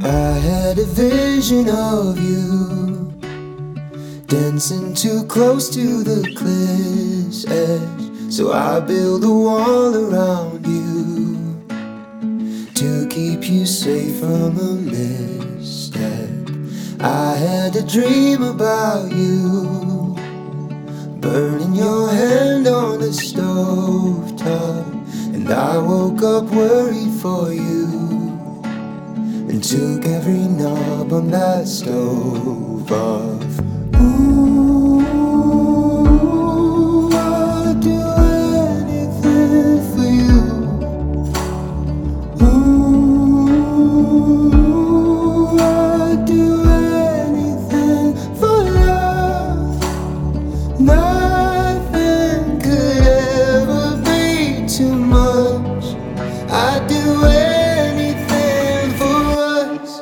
I had a vision of you dancing too close to the cliff's edge, so I built a wall around you to keep you safe from a misstep. I had a dream about you, burning your hand on the stove top, and I woke up worried for you and took every knob on that stove off. Ooh, I'd do anything for you. Ooh, I'd do anything for love. Nothing could ever be too much. I'd do anything for us.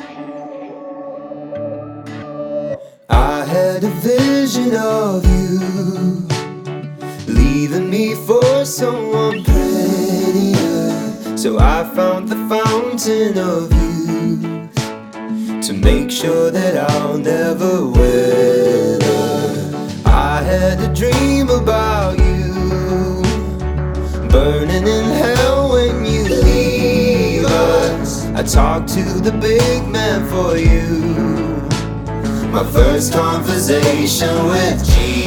I had a vision of you leaving me for someone prettier, so I found the fountain of youth to make sure that I'll never wither. I had a dream about you burning in hell when you leave us. I talked to the big man for you, my first conversation with Jesus.